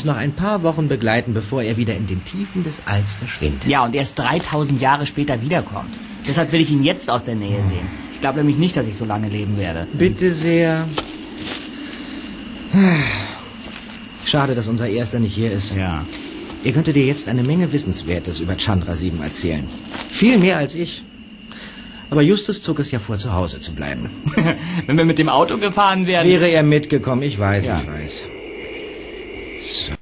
uns noch ein paar Wochen begleiten, bevor er wieder in den Tiefen des Alls verschwindet. Ja, und erst 3000 Jahre später wiederkommt. Deshalb will ich ihn jetzt aus der Nähe sehen. Ich glaube nämlich nicht, dass ich so lange leben werde. Bitte sehr. Schade, dass unser Erster nicht hier ist. Ja. Er könnte dir jetzt eine Menge Wissenswertes über Chandra 7 erzählen. Viel mehr als ich. Aber Justus zog es ja vor, zu Hause zu bleiben. Wenn wir mit dem Auto gefahren wären... Wäre er mitgekommen, ich weiß, Ja. ich weiß. So.